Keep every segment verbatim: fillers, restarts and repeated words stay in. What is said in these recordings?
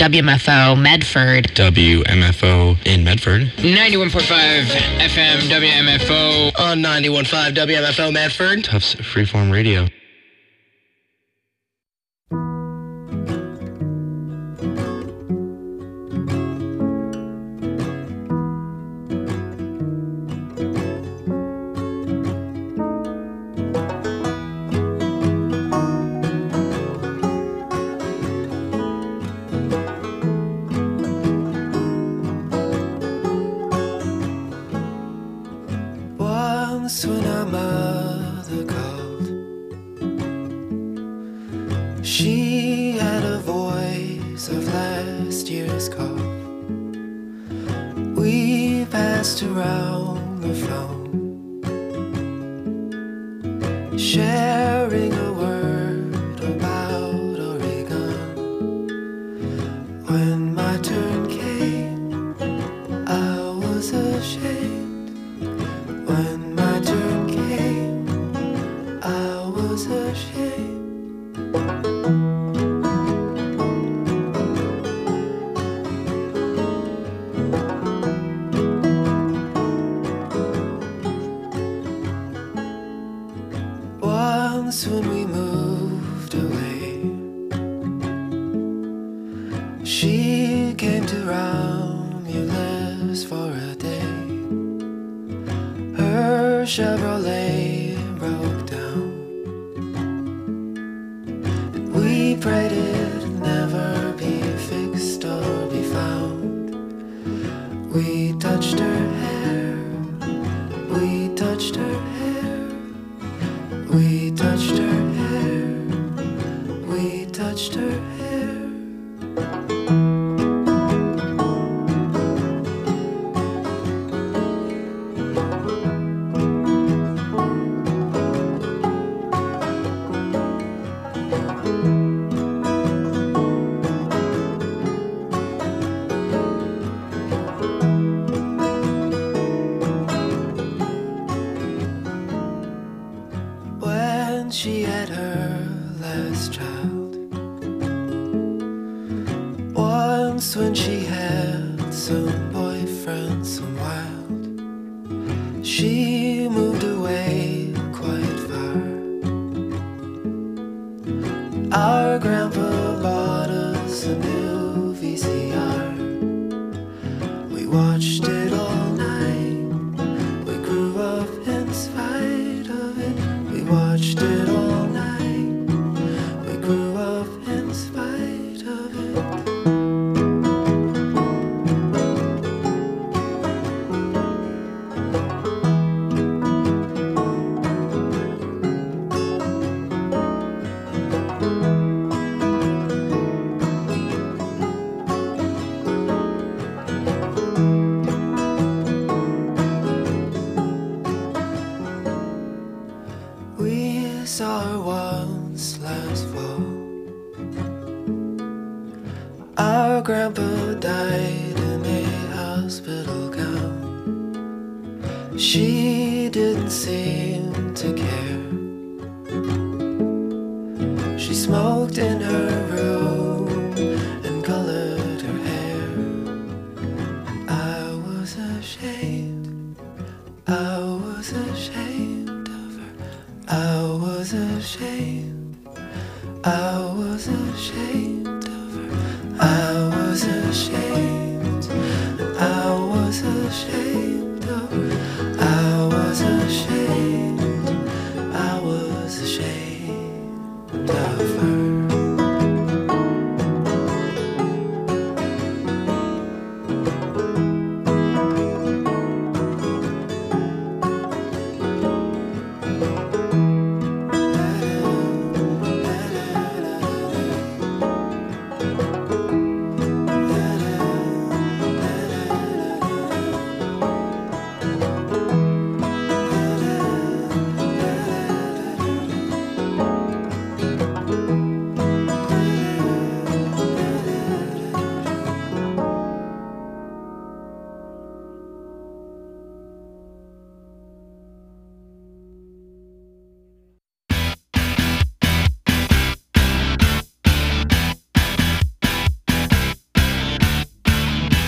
W M F O Medford. W M F O in Medford. ninety-one point five F M W M F O. On ninety-one point five W M F O Medford. Tufts Freeform Radio. Once when our mother called, she had a voice of last year's cough. We passed around the phone, sharing a word about Oregon. When my turn came, I was ashamed. When my turn came, I was ashamed. Once when we moved away, she came to Romulus for a day. Her Chevrolet broke down. We prayed it'd never be fixed or be found. We touched her hair, we touched her hair, we touched her hair, we touched her hair. When she had her last child, once when she had some boyfriend, some wild, she moved away quite far. Our grandpa bought us a new V C R. We watched it all night. We grew up in spite of it. We watched it all night. We grew up in spite of it. We saw her once last fall. Our grandpa died in a hospital gown. She didn't seem to care. She smoked in her room and colored her hair. I was ashamed, I was ashamed of her. I was ashamed, I was ashamed of her. I was ashamed, I was ashamed of her. I was ashamed, I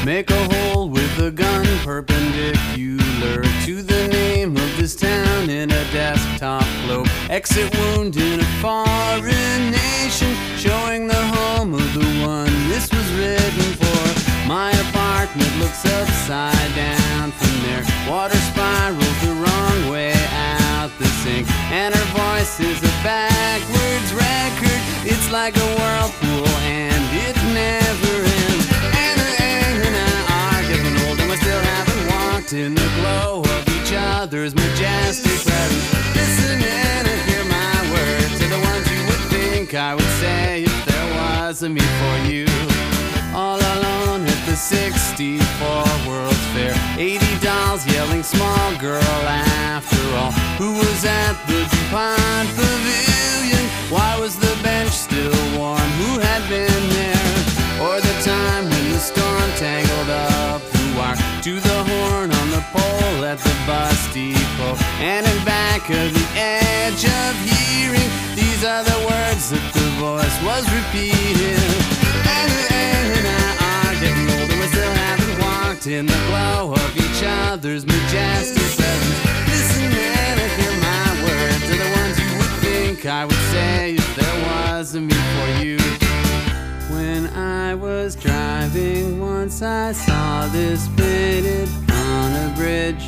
Make a hole with a gun perpendicular to the name of this town in a desktop globe. Exit wound in a foreign nation, showing the home of the one this was written for. My apartment looks upside down from there. Water spirals the wrong way out the sink, and her voice is a backwards record. It's like a whirlpool and it never ends. And, and, and I are getting old and we still haven't walked in the glow of each other's majestic presence. Listen and hear my words are the ones you would think I would say if there was a me for you. All alone at the sixty-four World's Fair, eighty dolls yelling small girl after all. Who was at the DuPont Pavilion? Why was the bench still warm? Who had been there? Or the time when the storm tangled up the wire to the horn on the pole at the bus depot. And in back of the edge of hearing, these are the words that the voice was repeating. And, and I are getting old and we still haven't walked in the glow of each other's majestic presence. Listen and hear my words are the ones you would think I would say if there was a me for you. When I was driving once I saw this painted on a bridge.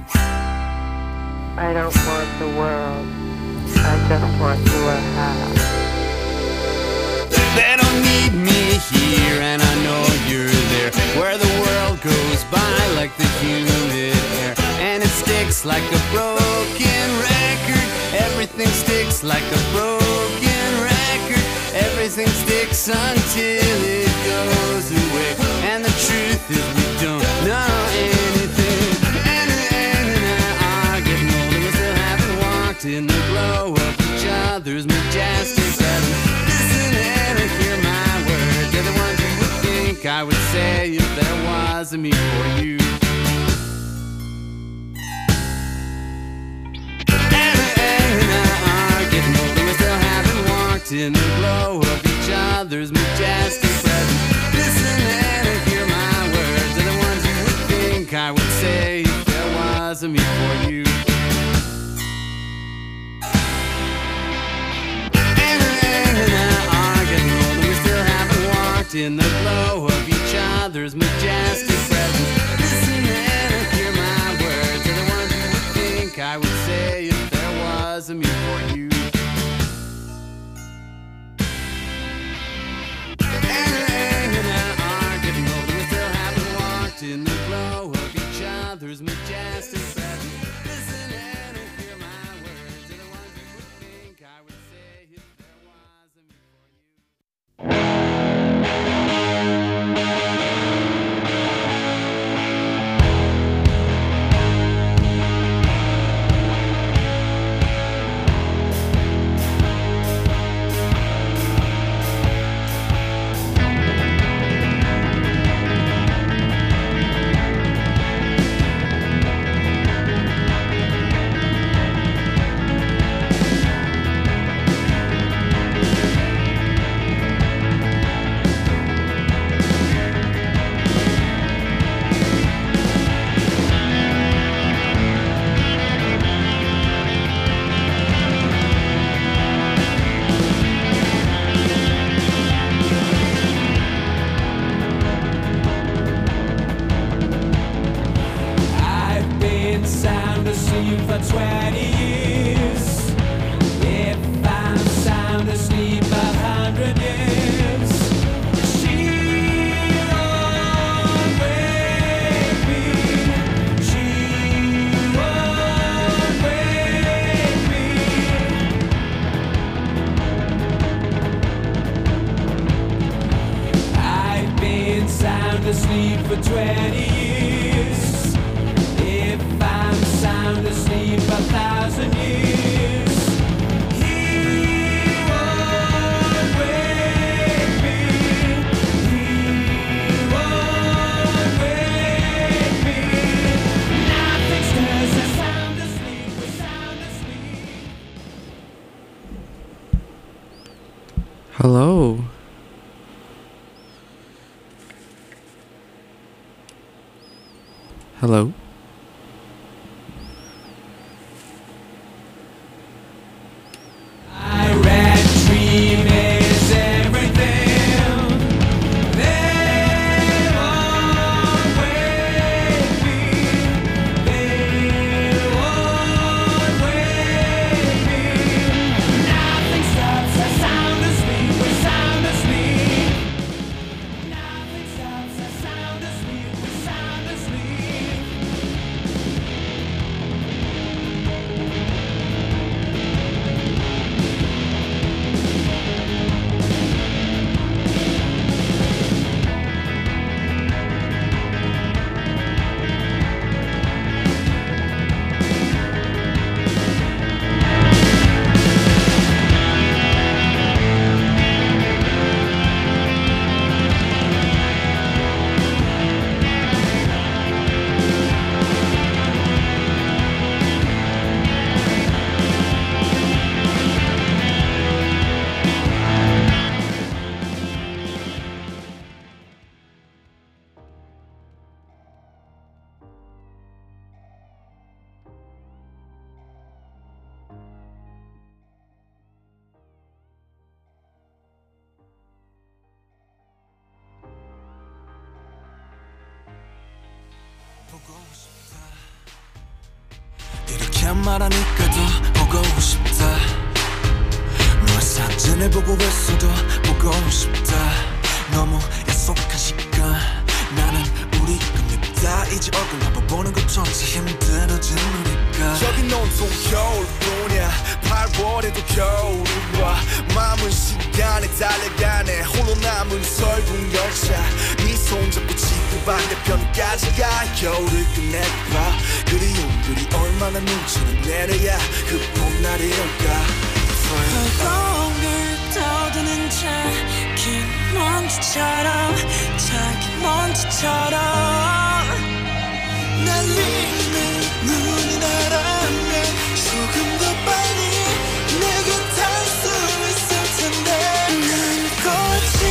I don't want the world, I just want your house. They don't need me here and I know you're there, where the world goes by like the humid air, and it sticks like a broken record. Everything sticks like a broken record. Everything sticks until it goes away. And the truth is we don't know anything. And, and, and I are getting old and we still haven't walked in the glow of each other's majestic presence. Listen and hear my words, they're the ones you would think I would say if there was a me for you. In the glow of each other's majestic presence. Listen and hear my words are the ones you would think I would say if there was a me for you. And, and I are getting old and we still haven't walked in the glow of each other's majestic presence. Listen and hear my words are the ones you would think I would say if there was a me for you. In the glow of each other's majestic presence. Listen and hear my words are the ones you would think I would say if there was a me for you. Hello. Hello. I read dream is everything. They always be. They always be. Nothing stops us sound asleep. We're sound asleep. Nothing stops us sound asleep. We're sound asleep. 이렇게 말하니까 더 보고 싶다. 너의 사진을 보고 있어도 보고 싶다. 너무 약속한 시간 나는 우리 겁니다. 이제 얼굴 한번 보는 것조차 힘들어진 우리가. 여긴 온통 겨울뿐이야. 팔월에도 겨울이 와. 마음은 시간에 달려가네. 홀로 남은 설국 열차. 네 손잡고 지구 반대편까지 가. 겨울을 끝내봐. 그리움들이 얼마나 눈치를 내려야 그 봄날이 올까. 허공을 떠도는 작은 먼지처럼 작은 먼지처럼 날리는 눈이 날아오면 조금 더 빨리 내게 닿을 수 있을 텐데. 난 꽃이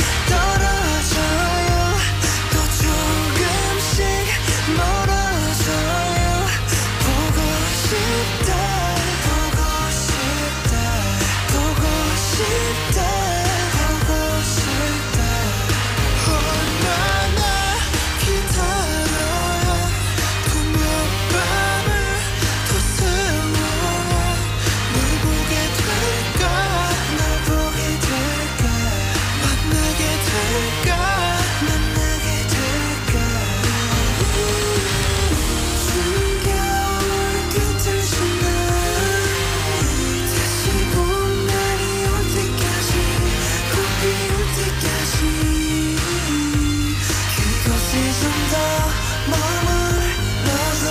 떨어져요. 또 조금씩 멀어져요. 보고 싶다 보고 싶다 보고 싶다 보고 싶다. 얼마나 기다려야 분명 밤을 더 세워야 널 보게 될까. 널 보게 될까 만나게 될까. 만나게 될까. 숨겨올 끝을 지나 다시 봄날이 올 때까지 꽃이 올 때까지 그곳에 좀 더 머물러서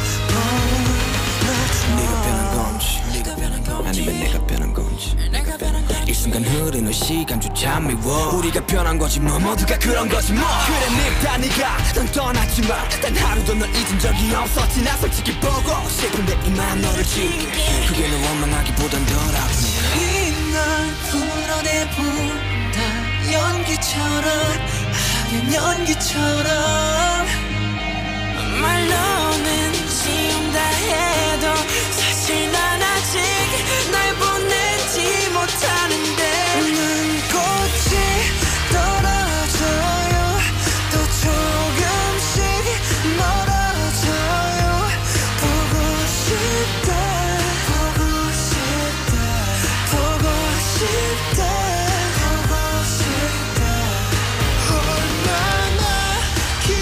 네가 변한 머물러줘. 건지 아니면 내가 변한 건지. 내가 변한 건지 이 순간 흐르는 시간조차 미워. 우리가 변한 거지 뭐. 모두가 그런 거지 뭐. 그래 늙다 네가 넌 떠났지만 단 하루도 널 잊은 적이 없었지. 나 솔직히 보고 싶은데 이만 너를 지울게. 그게 널 원망하기보단 덜 아프니까. 이날 풀어내본다. 연기처럼 하얀 연기처럼 말로는 지운다 해도 사실 난 아직 날 보내지 못하는데. 난 꽃이 떨어져요. 또 조금씩 멀어져요. 보고 싶다 보고 싶다 보고 싶다 보고 싶다. 얼마나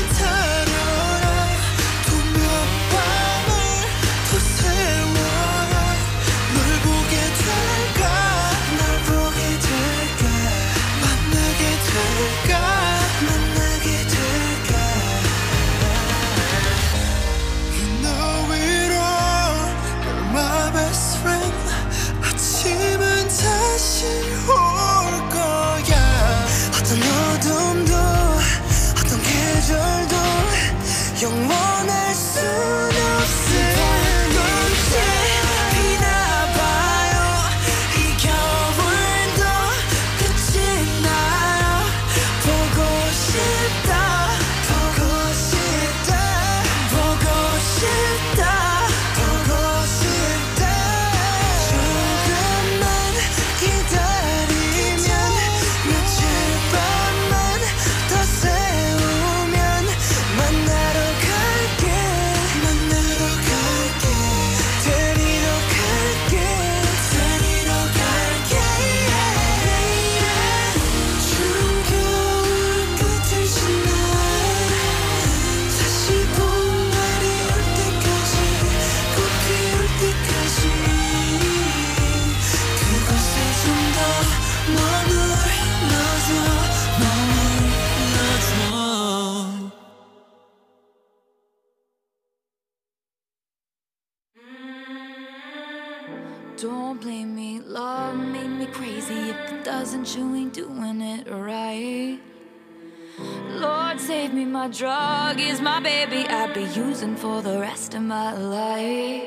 don't blame me. Love made me crazy. If it doesn't, you ain't doing it right. Lord, save me, my drug is my baby. I'd be using for the rest of my life.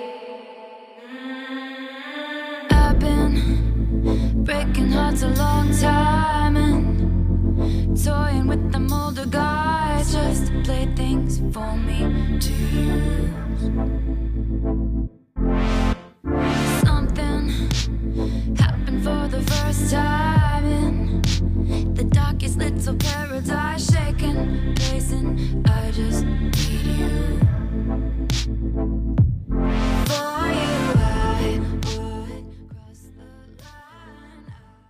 I've been breaking hearts a long time and toying with them older guys just to play things for me to use. Something happened for the first time in the darkest little paradise, shaking, pacing. I just need you. For you, I would cross the line.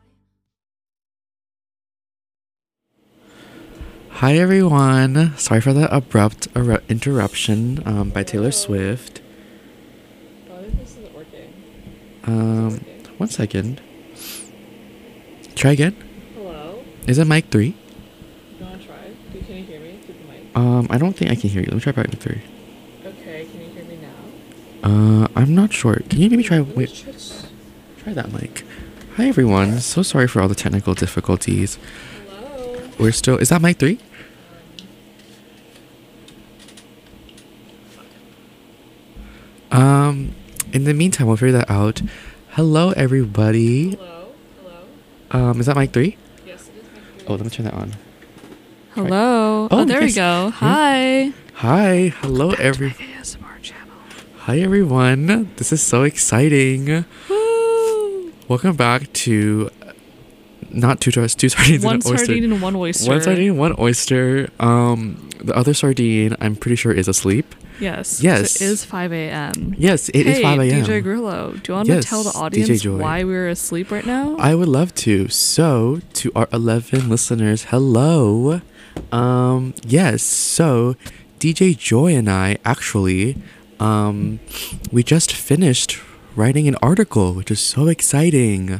Hi everyone. Sorry for the abrupt er- interruption um, by Taylor Swift. This isn't working. Um, one second. Try again. Hello? Is it mic three? You wanna try? Do- Can you hear me through the mic? Um, I don't think I can hear you. Let me try mic three. Okay, can you hear me now? Uh, I'm not sure. Can you maybe try? Let's Wait, try s- try that mic. Hi everyone. So sorry for all the technical difficulties. Hello? We're still. Is that mic three? Um, in the meantime, we'll figure that out. Hello, everybody. Hello? Hello? Um, is that mic three? Yes, it is mic three. Oh, let me turn that on. Hello? Oh, Oh, there we yes. go. Hmm? Hi. Hi. Hello, every. A S M R channel. Hi, everyone. This is so exciting. Woo! Welcome back to. Not two sardines, two sardines One and an oyster. sardine and one oyster. One sardine, one oyster. Um, the other sardine, I'm pretty sure, is asleep. Yes. 'cause Yes. It is five a.m. Yes, it hey, is five a.m. D J Grillo, do you want to Yes, tell the D J audience Joy. why we're asleep right now? I would love to. So, to our eleven listeners, hello. Um, yes, so D J Joy and I actually, um, we just finished writing an article, which is so exciting.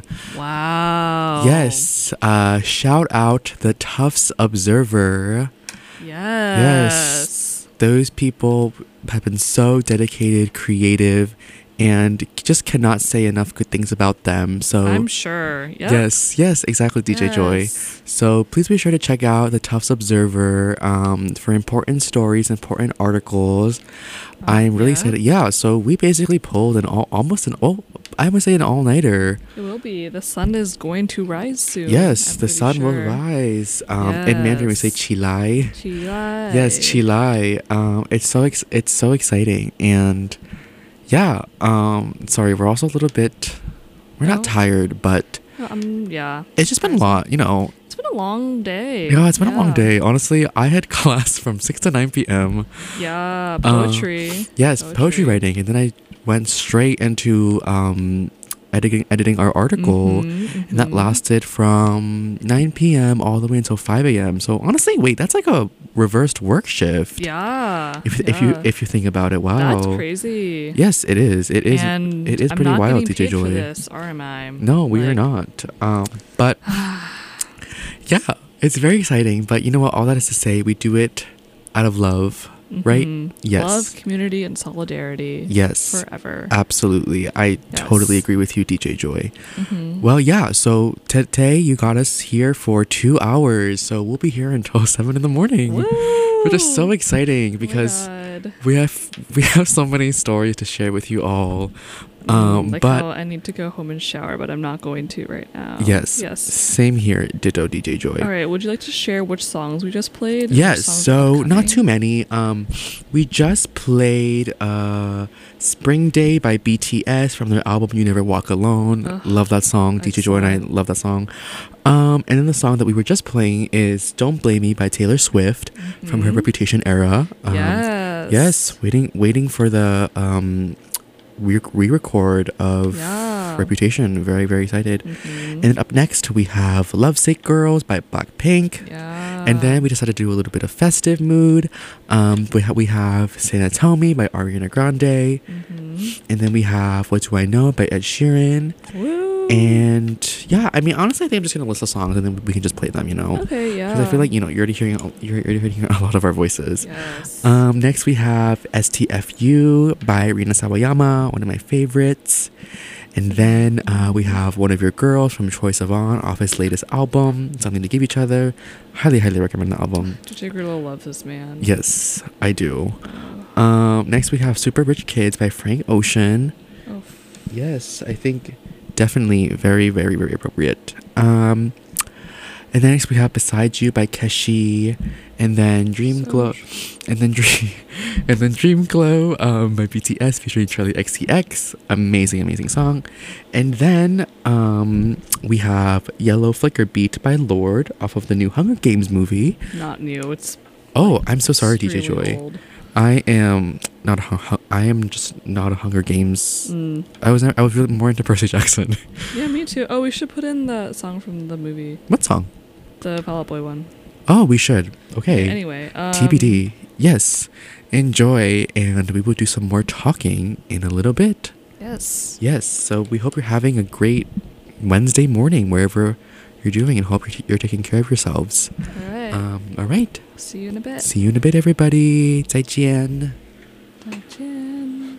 Wow. Yes, uh, shout out the Tufts Observer. Yes. Yes. Those people have been so dedicated, creative, and just cannot say enough good things about them. So I'm sure. Yep. Yes, yes, exactly, D J Joy. Yes. So please be sure to check out the Tufts Observer um, for important stories, important articles. I'm really yeah. excited. Yeah, so we basically pulled an all, almost an all, I would say an all-nighter. It will be. The sun is going to rise soon. Yes, I'm the pretty sun will sure. rise. Um, In Mandarin, we say Yes. "qilai." Qilai. Yes, qilai. Um, it's so ex- it's so exciting, and yeah. Um, sorry, we're also a little bit. We're No. not tired, but Um, yeah. it's just been a lot. You know. It's been a long day. Yeah, it's been a long Yeah. day. Honestly, I had class from six to nine p.m. Yeah, Uh, poetry. Yes, poetry. writing, and then I went straight into um, editing editing our article, Mhm, and that mhm. lasted from nine p.m. all the way until five a.m. So honestly, wait, that's like a reversed work shift. Yeah. If if you yeah. if you think about it, wow, That's crazy. Yes, it is. It is. And it is I'm pretty not wild, getting D J paid Joy. for this, or am I? No, we are Like- not. Um, but yeah, it's very exciting. But you know what? All that is to say, we do it out of love, right? Mhm. Yes. Love, community, and solidarity. Yes. Forever. Absolutely. I totally agree with you, D J Joy. Mhm. Well, yeah. So t- today you got us here for two hours. So we'll be here until seven in the morning, which is so exciting because God. we have we have so many stories to share with you all. Um, Mm, like but how I need to go home and shower, but I'm not going to right now. yes, Yes. same here. Ditto, D J Joy. All right. Would you like to share which songs we just played? and Yes, which songs are so not upcoming? too many. Um, we just played uh, "Spring Day" by B T S from their album "You Never Walk Alone." Ugh, love that song. D J Joy and I love that song. Um, and then the song that we were just playing is "Don't Blame Me" by Taylor Swift from her Mhm. Reputation era. Um, Yes. Yes, waiting, waiting for the um, re- re-record of Yeah. Reputation. Very, very excited. Mhm. And then up next we have "Lovesick Girls" by Blackpink. Yeah. And then we decided to do a little bit of festive mood. Um, we, ha- we have Santa Tell Me by Ariana Grande. Mhm. And then we have What Do I Know by Ed Sheeran. Woo. And yeah, I mean, honestly, I think I'm just going to list the songs and then we can just play them, you know? Okay, Because I feel yeah. like, you know, you're already hearing, you're already hearing a lot of our voices. Yes. Um, next we have S T F U by Rina Sawayama, one of my favorites. And then uh, we have One of Your Girls from Troye Sivan off his latest album, Something to Give Each Other. Highly, highly recommend the album. D J Grillo loves this man. Yes, I do. Um, next we have Super Rich Kids by Frank Ocean. Oh. Yes, I think definitely very, very, very appropriate. Um, and then next we have Beside You by Keshi, and then Dream So Glow, and then Dream, and then Dream Glow um, by B T S featuring Charlie X C X. Amazing, amazing song. And then um, we have Yellow Flicker Beat by Lorde off of the new Hunger Games movie. Not new. It's Oh, I'm so sorry, D J extremely Joy. old. I am not. A, hu- I am just not a Hunger Games. Mm. I was. I was really more into Percy Jackson. Yeah, me too. Oh, we should put in the song from the movie. What song? The Fall Out Boy one. Oh, we should. Okay. Anyway, um, T B D. Yes. Enjoy, and we will do some more talking in a little bit. Yes. Yes. So we hope you're having a great Wednesday morning wherever you're doing, and hope you're, you're taking care of yourselves. All right. Um. All right. See you in a bit. See you in a bit, everybody. 再见. 再见.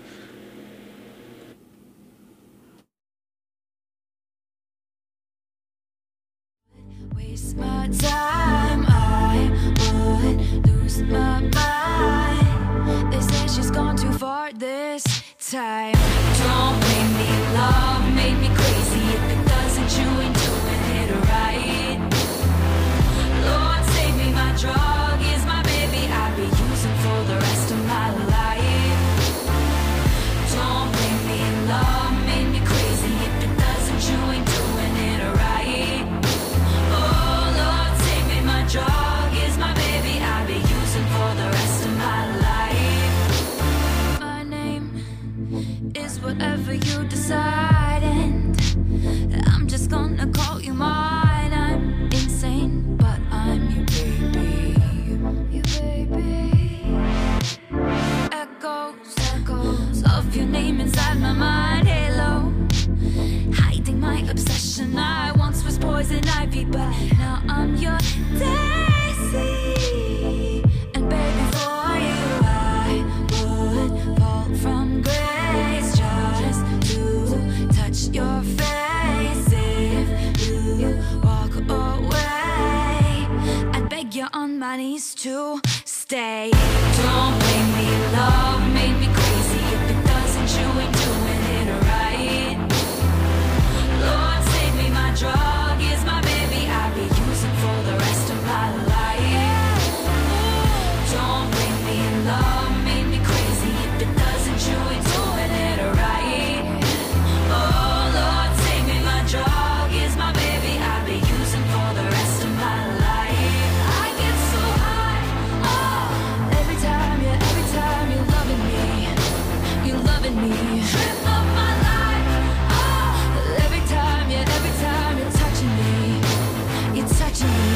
Waste my time, I would lose my mind. They say she's gone too far this time. Don't make me love, make me crazy. If it doesn't, you ain't doing it right. Lord, save me, my drug is my baby. I'll be using for the rest of my life. Don't make me love, make me crazy. If it doesn't, you ain't doing it right. Oh Lord, save me, my drug is my baby. I'll be using for the rest of my life. My name is whatever you decide, and I'm just gonna call you mine. I'm insane, but I'm your baby, your baby. Echoes, echoes of your name inside my mind. Halo, hiding my obsession. I once was poison ivy, but now I'm your daisy. And baby, for you I would fall from grace just to touch your face. If you walk away, I'd beg you on my knees to stay. Don't make me love, make me crazy. If it doesn't, you ain't doing it right. Lord, save me, my drug is my baby. I'll be using for the rest of my life. Don't bring me love, make me crazy. If it doesn't, you ain't doing it right. Oh Lord, save me, my drug is my baby. I'll be using for the rest of my life. I get so high, oh, every time, yeah, every time you're loving me, you're loving me. Trip of my life, oh, every time, yeah, every time you're touching me, you're touching me.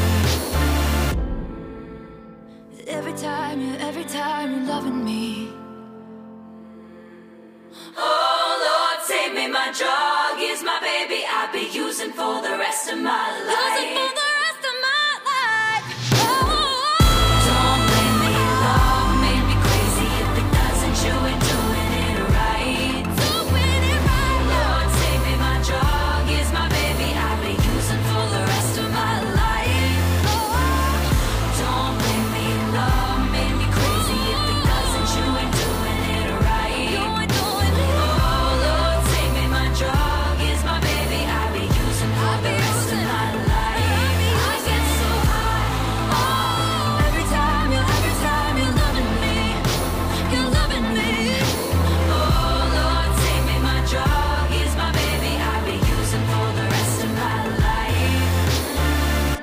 Every time, yeah, every time you're loving me. Oh Lord, save me, my drug is my baby. I'll be using for the rest of my life. Using for the rest of my life. Oh, don't blame me, love, make me crazy. If it doesn't, you ain't doing it right. Doing it right. Lord, save me, my drug is my baby. I'll be using for the rest of my life. Don't blame me, love, make me crazy. If it doesn't, you ain't doing it right. You ain't doing it. Oh Lord, save me, my drug is my baby. I'll be using for the rest of my life. I get so high, oh, every time, yeah, every time you're loving me, you're loving me. Oh Lord, save me, my drug is my baby. I'll be using for the rest of my life.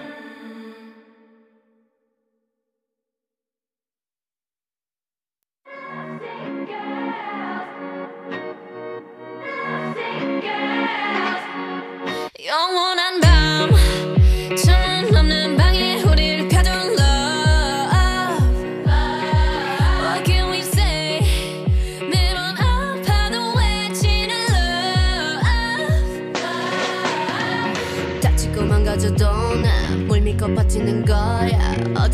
영원한 밤 천은 없는 방에 우리를 가둔 love. What can we say? 매번 아파도 외치는 love. 다치고 망가져도 난 뭘 믿고 버티는 거야. 어제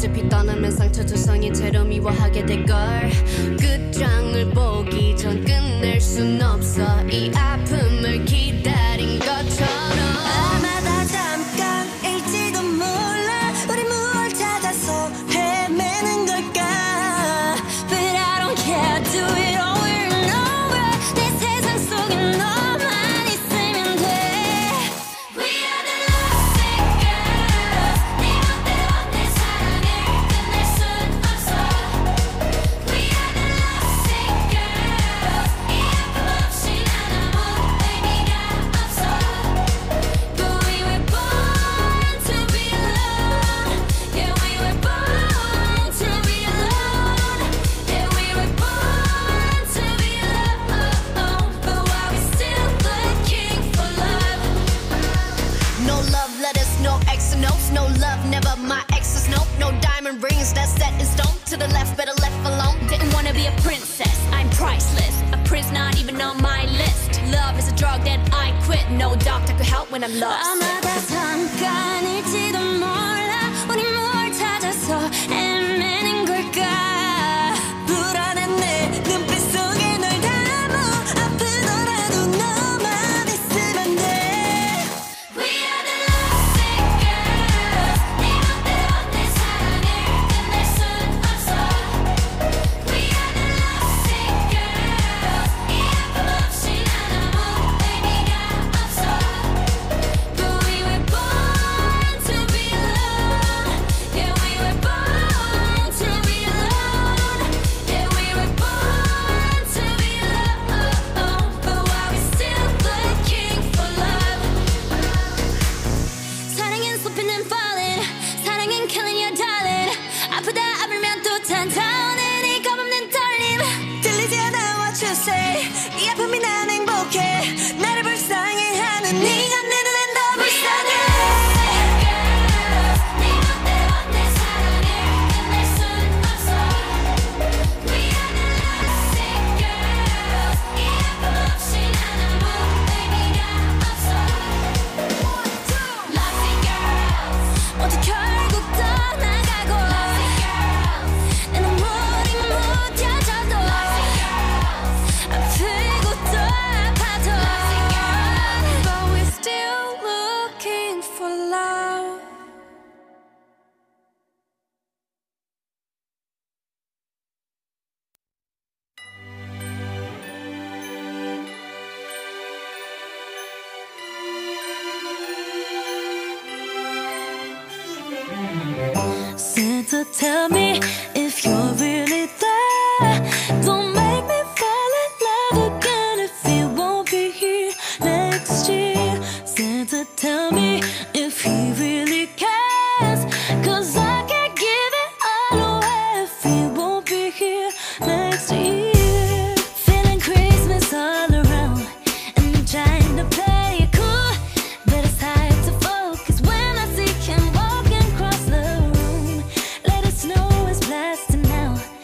어차피 떠나면 상처 조성이 채로 미워하게 될걸 끝장을 보기 전 끝낼 순 없어 이 아픔을 기다린 것처럼 아마 다 잠깐일지도 몰라 우리 무얼 찾아서 헤매는 걸까 But I don't care do it over and over 내 세상 속에 너만 있으면 돼 We are the lovesick girls 네 멋대로 내 사랑을 끝낼 순 없어 We are the lovesick girls 이 아픔 없이 난 아무 의미가 없어 But we were born to be alone Yeah we were born to be alone Yeah we were born to be alone But why we still looking for love No love letters, no X notes No love, never my exes, nope No diamond rings, that's set in stone To the left, better left alone Didn't wanna be a princess, I'm priceless. A prince not even on my list. Love is a drug that I quit. No doctor could help when I'm lost. 아마 다 잠깐일지도 몰라 우리 뭘 찾아서 헤매는 걸까 불안한 내 눈빛 속에 널 담아 아프더라도 너만 있으면 돼 We are the lovesick girls. 네 멋대로 내 사랑을 끝낼 순 없어. We are the lovesick girls. 이 아픔 없이 난 아무 의미가 없어. But we were born to be alone. Yeah, we were born to be alone. Yeah, we were born to be alone. But why we still looking for love? 사랑은 쏟히는 falling 사랑은 killing your darling 아프다 아물면 또 탄타오는 이 겁없는 떨림 들리지 않아 what you say 이 아픔이 난 행복해 나를 불쌍해 하는 네가 내 눈엔 더 불쌍해 네 멋대로 내 사랑을 끝낼 순 없어. We are the lovesick girls. 이 아픔 없이 난 아무 의미가 없어. Lovesick girls. 모두 결국 떠나가고 내 눈물이 묻혀져도 아프고 또 아파도 But we're still looking for love Santa, tell me if you're really there. Don't make me fall in love again if you won't be here next year. Santa, tell me if he really cares. Cause I can't give it all away if he won't be here next year. Feeling Christmas all around and I'm trying to play it cool. But it's hard to focus when I see him walking across the room. Let it snow is blasting now.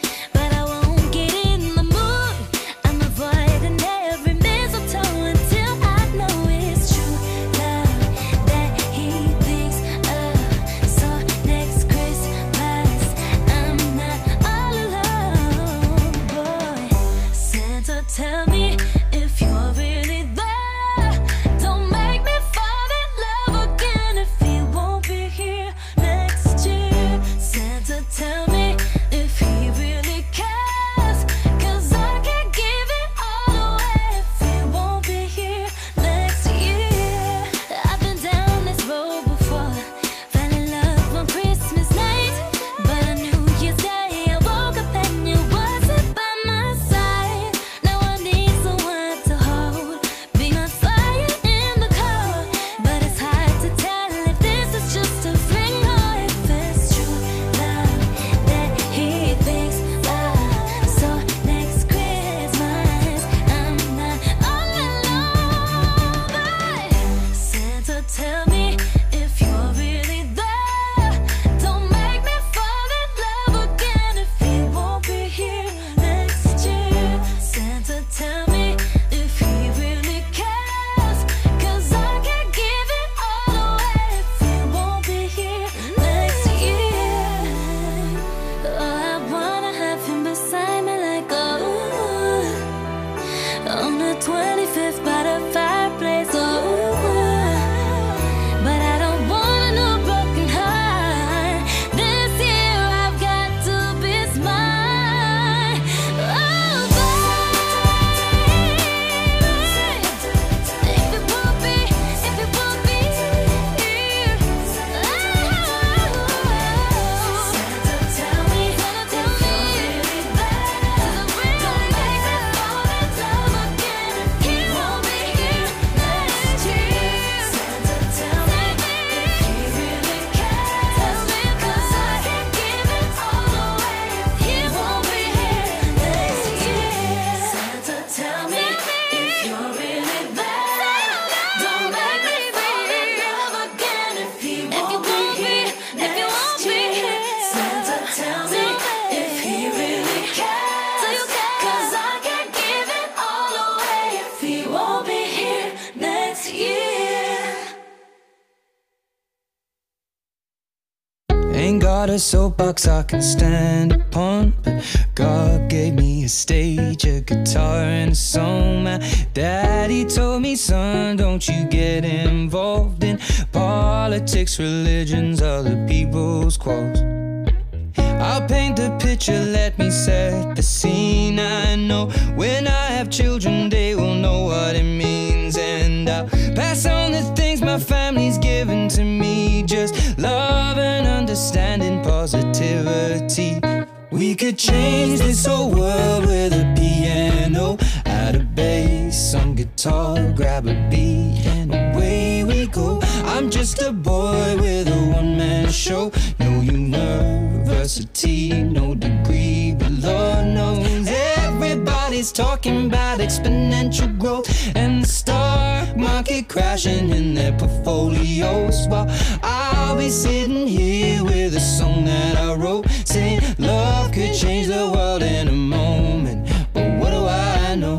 got a soapbox I can stand upon, but God gave me a stage, a guitar and a song. My daddy told me, son, don't you get involved in politics, religions, other people's quarrels. I'll paint the picture, let me set the scene. I know when I have children they will know what it means, and I'll pass on the things my family's given to me, just love and understanding, positivity. We could change this whole world with a piano, add a bass, some guitar, grab a beat, and away we go. I'm just a boy with a one-man show, no university, no degree, but Lord knows everybody's talking about exponential growth and the stock market crashing in their portfolios, while I'll be sitting here with a song that I wrote, saying love could change the world in a moment, but what do I know?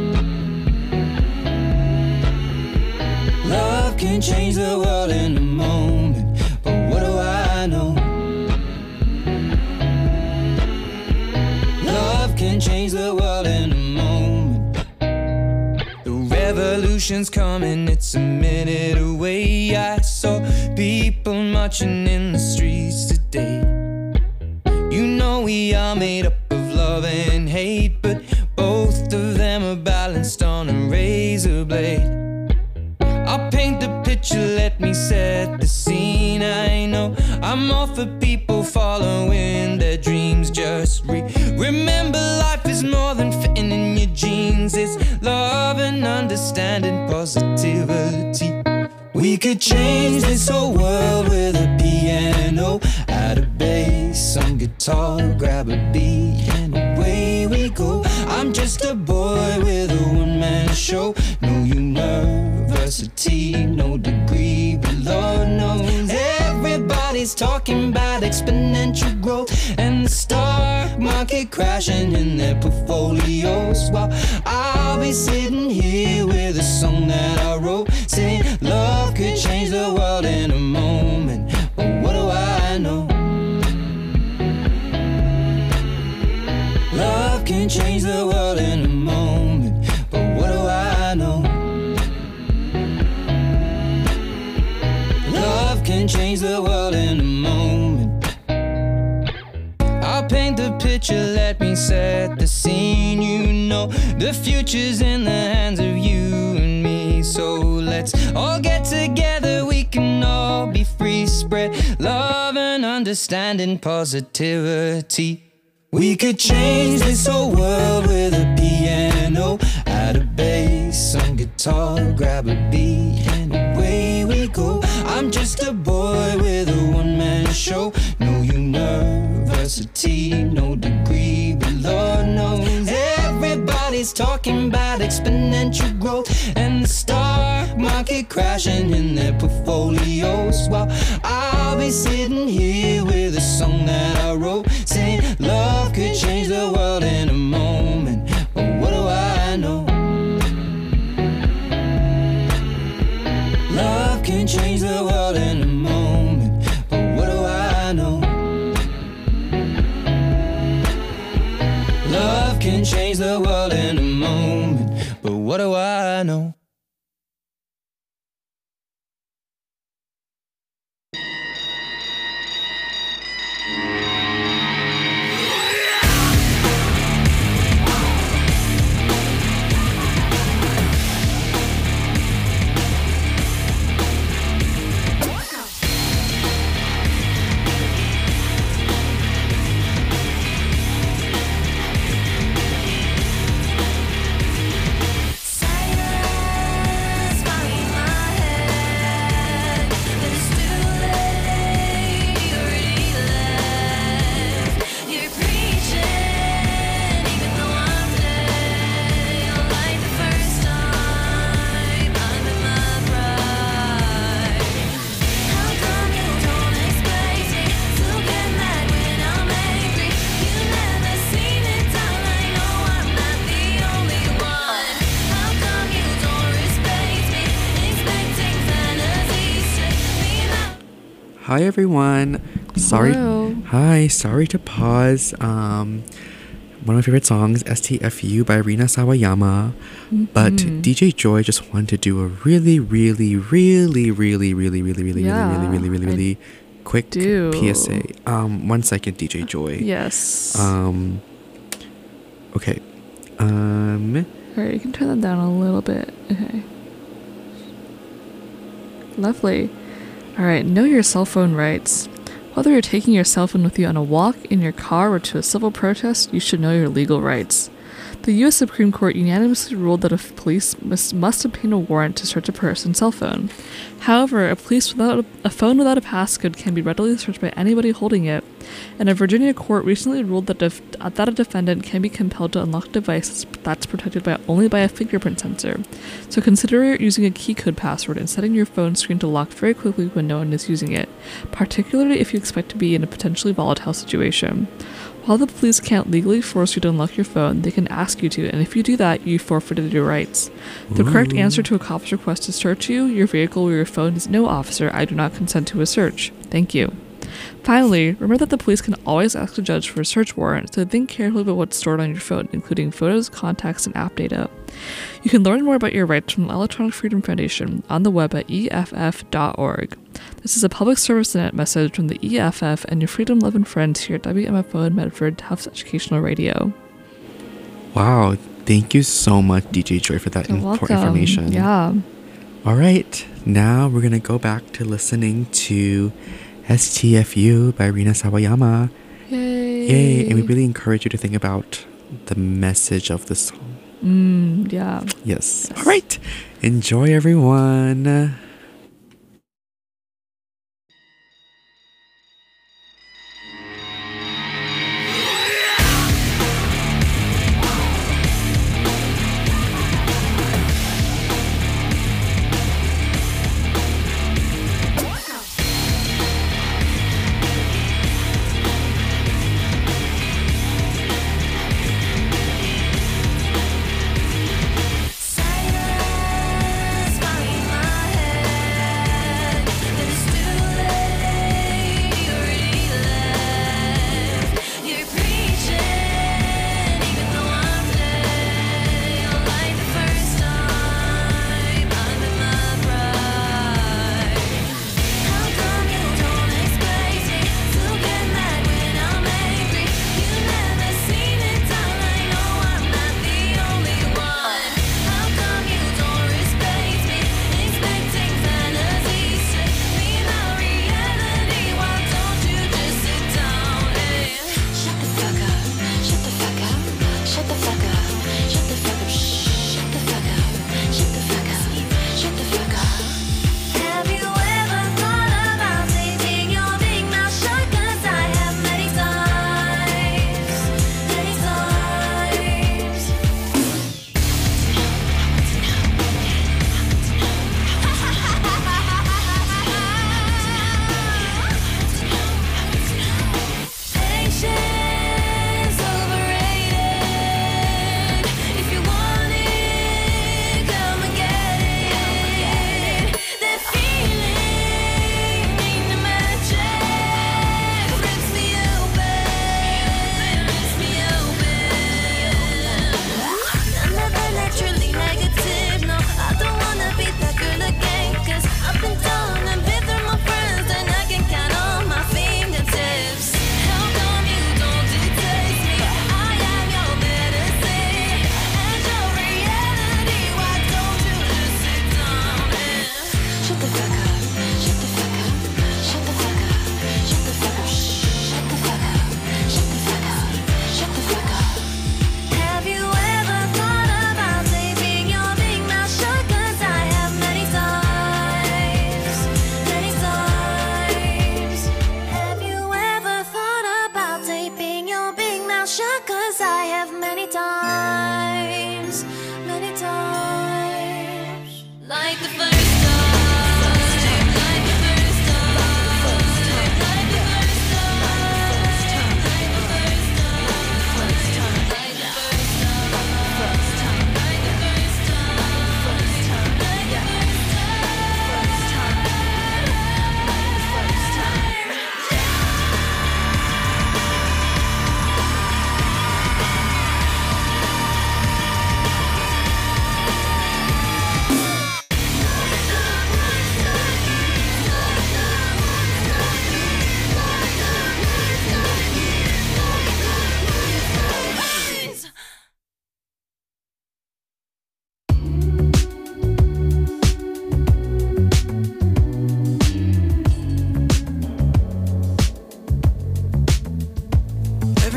Love can change the world in a moment, but what do I know? Love can change the world in a moment. The revolution's coming, it's a minute away. I saw people marching in the streets today. You know we are made up of love and hate, but both of them are balanced on a razor blade. I'll paint the picture, let me set the scene. I know I'm all for people following their dreams. Just re remember life is more than fitting in your jeans. It's love and understanding, positivity. We could change this whole world with a piano, add a bass, some guitar, grab a beat, and away we go. I'm just a boy with a one-man show, no university, no degree, but Lord knows everybody's talking about exponential growth and the stock market crashing in their portfolios, while I'll be sitting here with a song that I wrote, saying love could change the world in a moment, but what do I know? Love can change the world in a moment, but what do I know? Love can change the world in a moment. I'll paint the picture, let me set the scene. You know the future's in the hands of you and me, so let's all get together, we can all be free. Spread love and understanding, positivity. We could change this whole world with a piano, add a bass, some guitar, grab a beat, and away we go. I'm just a boy with a one-man show, no university, no degree, but Lord knows everybody's talking about exponential growth and the stock market crashing in their portfolios, while I'll be sitting here with a song that I wrote, saying love could change the world in a moment, but what do I know? Love can change the world in a moment, but what do I know? Love can change the world in a moment, but what do I know? Hi everyone, Sorry. Hello. Hi. Sorry to pause. Um, one of my favorite songs, S T F U by Rina Sawayama. Mm-hmm. But D J Joy just wanted to do a really, really, really, really, really, really, really, Yeah, really, really, really, really, really quick do. P S A. Um, one second, D J Joy. Yes. Um. Okay. Um. All right, you can turn that down a little bit. Okay. Lovely. All right, know your cell phone rights. Whether you're taking your cell phone with you on a walk, in your car, or to a civil protest, you should know your legal rights. The U S Supreme Court unanimously ruled that a police must, must obtain a warrant to search a person's cell phone. However, a police without a, a phone without a passcode can be readily searched by anybody holding it, and a Virginia court recently ruled that, def, that a defendant can be compelled to unlock a device that's protected by only by a fingerprint sensor. So consider using a key code password and setting your phone screen to lock very quickly when no one is using it, particularly if you expect to be in a potentially volatile situation. While the police can't legally force you to unlock your phone, they can ask you to, and if you do that, you forfeited your rights. The Ooh. correct answer to a cop's request to search you, your vehicle, or your phone is no, officer, I do not consent to a search. Thank you. Finally, remember that the police can always ask a judge for a search warrant, so think carefully about what's stored on your phone, including photos, contacts, and app data. You can learn more about your rights from the Electronic Freedom Foundation on the web at E F F dot org. This is a public service net message from the E F F and your freedom-loving friends here at W M F O in Medford, Tufts Educational Radio. Wow. Thank you so much, D J Joy, for that You're important welcome. information. Yeah. All right. Now we're going to go back to listening to S T F U by Rina Sawayama. Yay. Yay. And we really encourage you to think about the message of the song. Mm, yeah. Yes. yes. All right. Enjoy, everyone.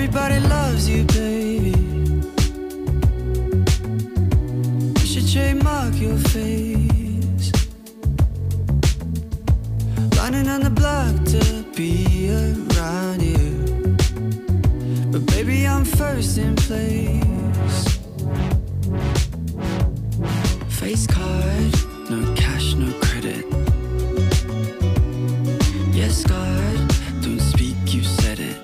Everybody loves you, baby. You should trademark your face. Lining on the block to be around you. But baby, I'm first in place. Face card, no cash, no credit. Yes, God, don't speak, you said it.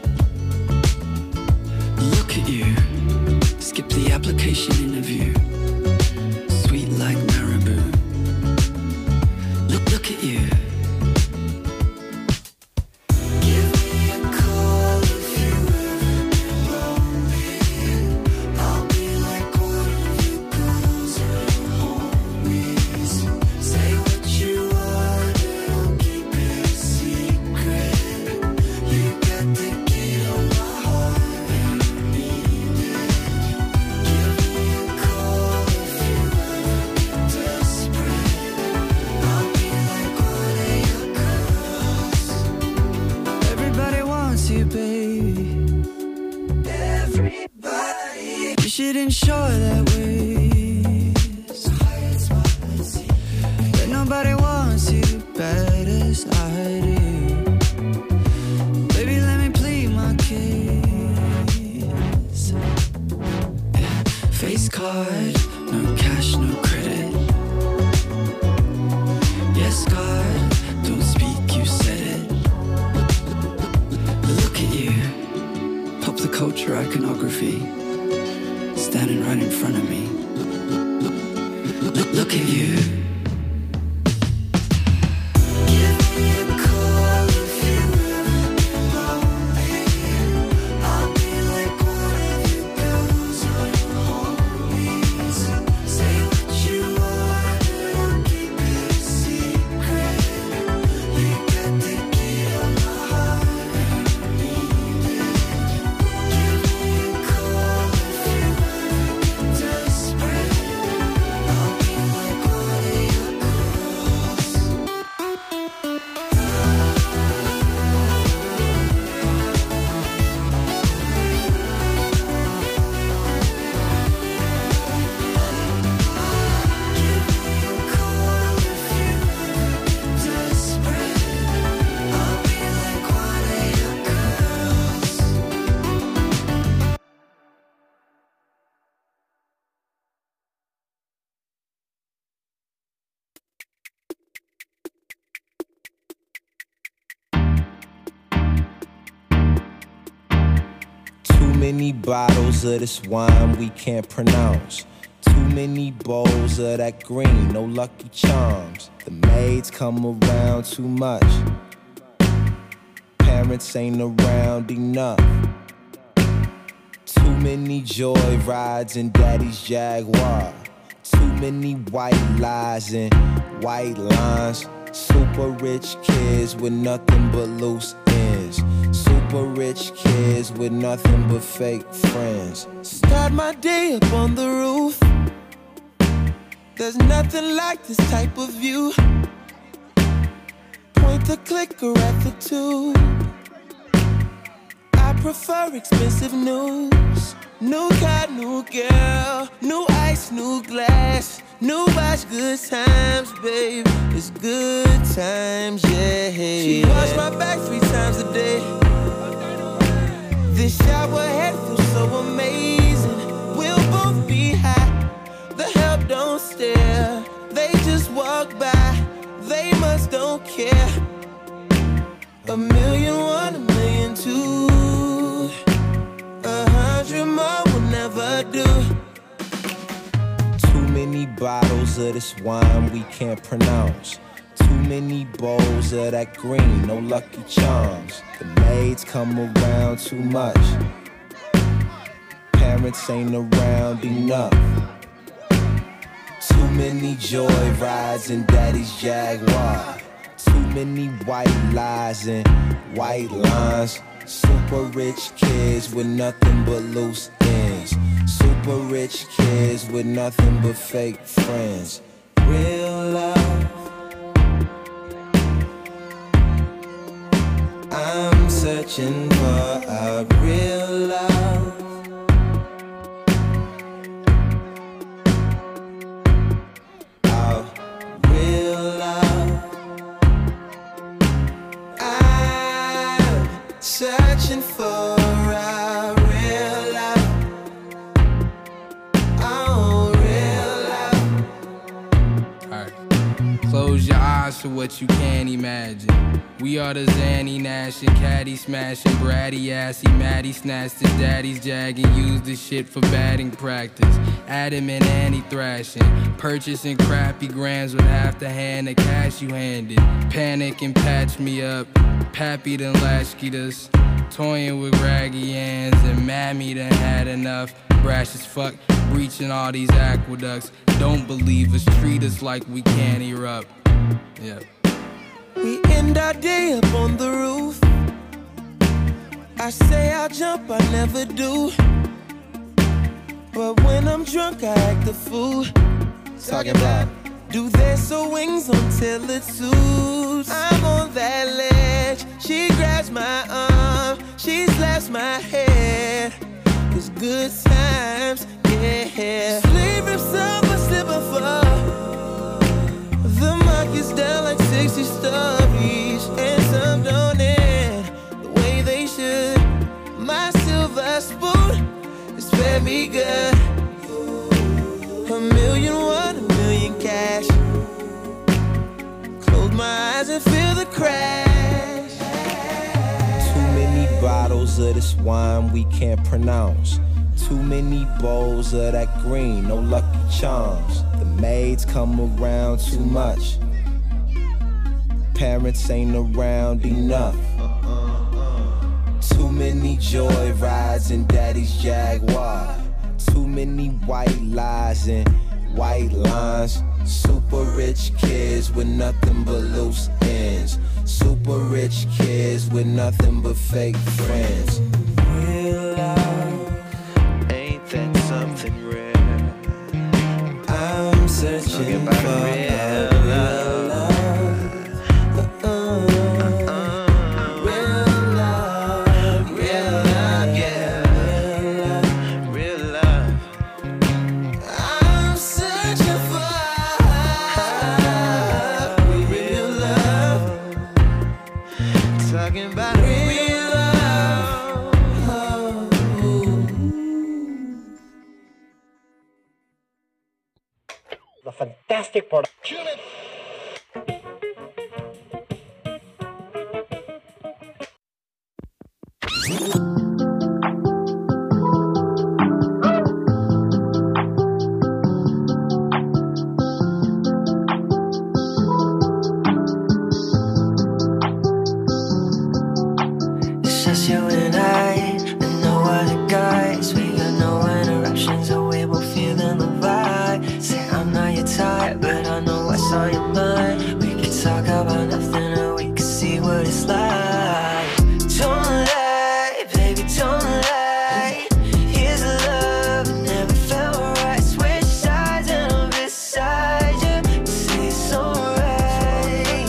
Look at you, skip the application interview. Sweet like marabou. Look, look at you. Give me a call if you ever lonely. I'll be like one of you girls or homies. Say what you want, I'll keep it a secret. You got the key on my heart and I need it. Give me a call if you ever get desperate. I'll be like one of your girls. Everybody wants you, baby. Everybody. You should ensure that ways that nobody wants you bad as I do. Baby, let me plead my case. Yeah. Face card, no cash, no credit. Yes, God, don't speak, you said it. Look at you, pop the culture iconography, standing right in front of me. Look, look at you. Give me a call if you ever lonely. I'll be like one of you girls or your homies. Say what you want, I'll keep it a secret. You got the key on my heart and I need it. Give me a call if you ever get desperate. I'll be like one of your girls. Give me a call if you ever get desperate. I'll be like one of your girls. Too many bottles of this wine we can't pronounce. Too many bowls of that green, no Lucky Charms. The maids come around too much. Parents ain't around enough. Too many joy rides in daddy's Jaguar. Too many white lies and white lines. Super rich kids with nothing but loose ends. Super rich kids with nothing but fake friends. Start my day up on the roof. There's nothing like this type of view. Point the clicker at the tube. I prefer expensive news. New car, new girl, new ice, new glass, new watch, good times, babe. It's good times, yeah. She wash my back three times a day. This shower head feels so amazing. We'll both be high. The help don't stare. They just walk by. They must don't care. A million one, a million two. A hundred more will never do. Too many bottles of this wine we can't pronounce. Too many bowls of that green, no Lucky Charms. The maids come around too much. Parents ain't around enough. Too many joy rides in daddy's Jaguar. Too many white lies and white lines. Super rich kids with nothing but loose ends. Super rich kids with nothing but fake friends. Real love, I'm searching for a real love. what you can't imagine. We are the Zanny Nash and Caddy smashing, bratty assy, Maddie snatched his daddy's jag and used the shit for batting practice. Adam and Annie thrashing, purchasing crappy grams with half the hand of cash you handed. Panic and patch me up, Pappy done latchkeyed us, toying with raggy hands and Mammy done had enough. Brash as fuck, breaching all these aqueducts. Don't believe us, treat us like we can't erupt. Yeah. We end our day up on the roof. I say I'll jump, I never do. But when I'm drunk, I act the fool. Talking about, do they sew wings until it suits? I'm on that ledge. She grabs my arm, she slaps my head. It's good times, yeah. Sleep rips up, I slip and fall. The market's down like sixty stories, and some don't end the way they should. My silver spoon is fed me good. A million one, a million cash. Close my eyes and feel the crash. Too many bottles of this wine we can't pronounce. Too many bowls of that green, no Lucky Charms. The maids come around too much. Parents ain't around enough. Too many joy rides in daddy's Jaguar. Too many white lies and white lines. Super rich kids with nothing but loose ends. Super rich kids with nothing but fake friends. Real love, ain't that something rare? I'm searching for real love. Fantastic product. It's just you and I, and no other guys. We got no interruptions, or we will feeling the vibe. Say I'm not your type, but I know what's on your mind. We can talk about nothing, or we can see what it's like. Don't lie, baby, don't lie. Here's the love that never felt right. Switch sides and I'm beside you. Say it's alright.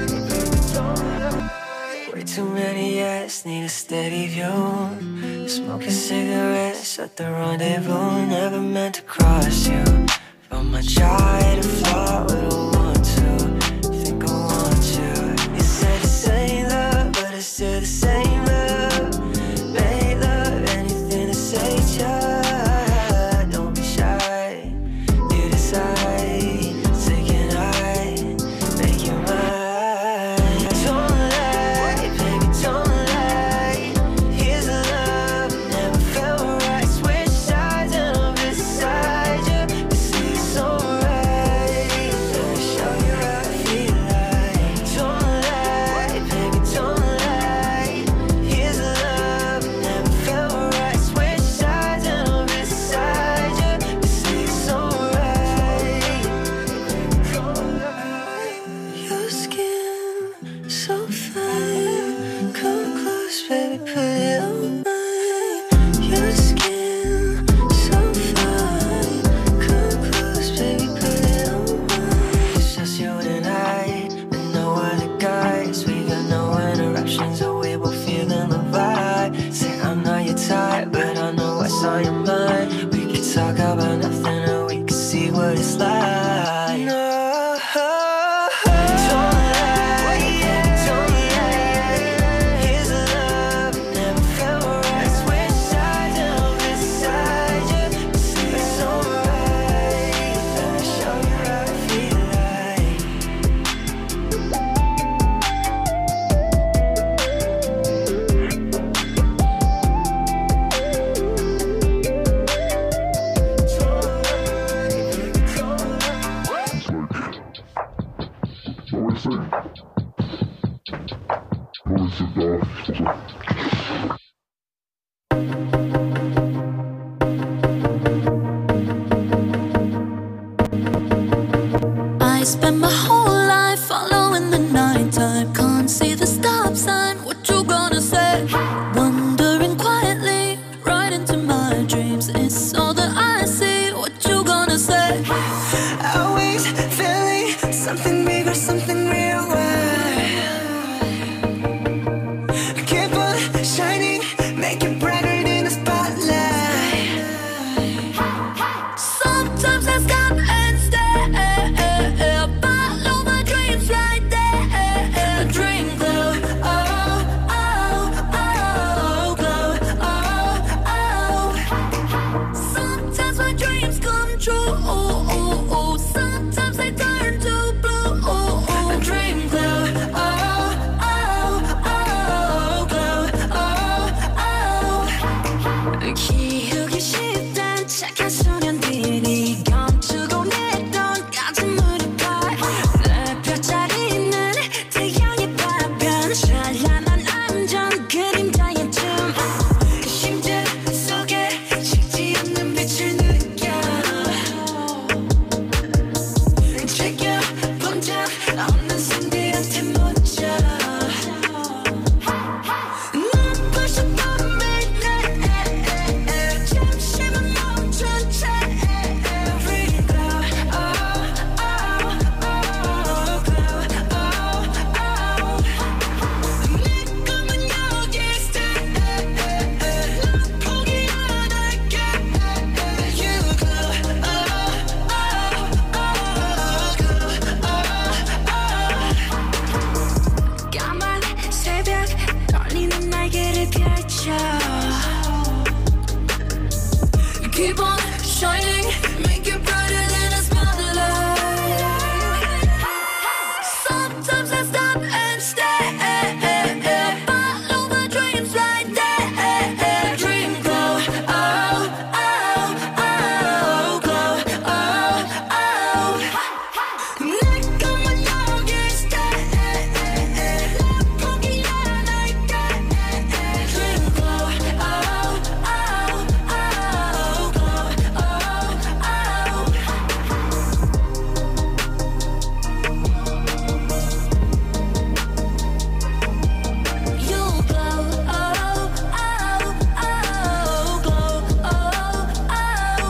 Way too many yes, need a steady view. Smoking cigarettes at the rendezvous. Never meant to cross you. From my try to flirt with a want to. Think I want you. You said the same love, but it's still the same love. Make love, anything to say just. Don't be shy. You decide. Take a night, make you mine. Don't lie, baby, don't lie. Here's the love that never felt right. Switch sides and I'm beside you. You see it's alright. Let me show you how I feel like. Don't lie, baby, don't lie. Here's the love that never felt right. Switch sides and I'm beside you. You see it's alright. Don't lie. Your skin so fine. Come close, baby, put it on mine. Your skin so fine. Come close, baby, put it on mine. It's just you and I, and no other guys. We got no interruptions, or we will feeling the vibe. Say I'm not your type, but I know what's on your mind. We can talk about nothing, or we can see what it's like. No. Don't lie, don't lie. Here's the love that never felt right. Switch sides and I'm beside you. You see it's alright. Let me show you how I feel like. spend my whole life following the nighttime. Can't see the stop sign, what you gonna say? Wandering quietly right into my dreams. It's all that I see, what you gonna say? Always feeling something bigger, something real. Keep on shining, make it brighter than the spotlight. Sometimes I stop and stare, follow my dreams right there. Dream glow, oh, oh, oh, glow, oh, oh. Sometimes my dreams come true, sometimes they turn to blue. Dream glow, oh, oh, oh, glow, oh, oh. 기우기 쉽단 착한 소년들이 감추고 내던 가슴을 봐. 내 뼈자리는 태양의 파편, 찬란한 안전 그림자의 춤. 심장 속에 식지 않는 빛을 느껴. 지켜본 적 없는 신들한테 묻혀. 난 벌써 밤을 내 잠시만 멈춘 채. Dream glow, oh, oh, oh, glow, oh, oh. 내 꿈은 여기 stay. 난 포기 안 할게. You glow, oh, oh, oh, glow, oh, oh. 까만 새벽 떨리는 날개를 펼쳐. Keep on shining, make it brighter than a spotlight. Sometimes I stop and stare, follow my dreams right there. Dream glow, oh, oh, oh, glow, oh, oh. 내 꿈은 여기 stay. 난 포기 안 할게. Dream glow, oh, oh, oh, glow, oh, oh. You glow, oh, oh, oh, glow, oh,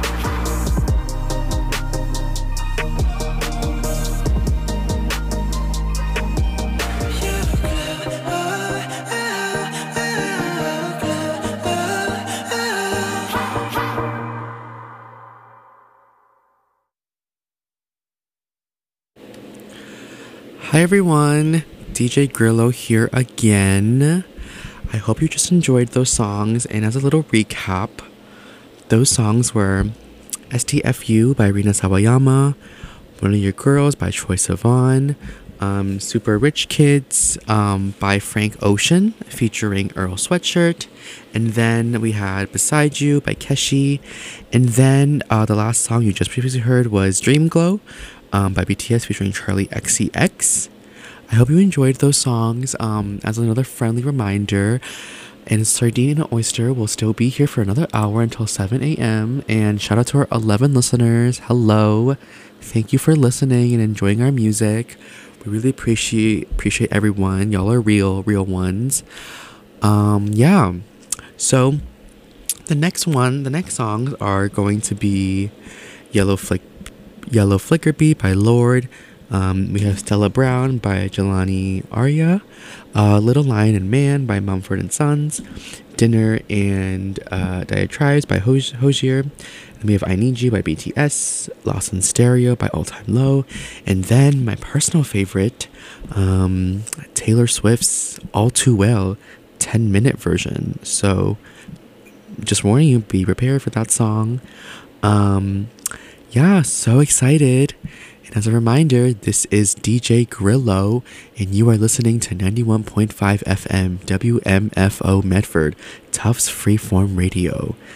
Hi everyone, D J Grillo here again. I hope you just enjoyed those songs, and as a little recap, those songs were S T F U by Rina Sawayama, One of Your Girls by Troye Sivan, um, Super Rich Kids um, by Frank Ocean featuring Earl Sweatshirt, and then we had Beside You by Keshi, and then uh, the last song you just previously heard was Dream Glow um, by B T S featuring Charlie X C X. I hope you enjoyed those songs. Um, as another friendly reminder, and Sardine and Oyster will still be here for another hour until seven a.m. And shout out to our eleven listeners. Hello. Thank you for listening and enjoying our music. We really appreciate appreciate everyone. Y'all are real, real ones. Um, yeah. So the next one, the next songs are going to be Yellow Flick Yellow Flicker Beat by Lorde. Um, we have Stella Brown by Jelani Arya, uh, Little Lion and Man by Mumford and Sons, Dinner and uh, Diatribes by Hos- Hozier, and we have I Need You by B T S, Lost in Stereo by All Time Low, and then my personal favorite, um, Taylor Swift's All Too Well ten minute version. So just warning you, be prepared for that song. Um, yeah, so excited. And as a reminder, this is D J Grillo, and you are listening to ninety-one point five F M W M F O Medford, Tufts Freeform Radio.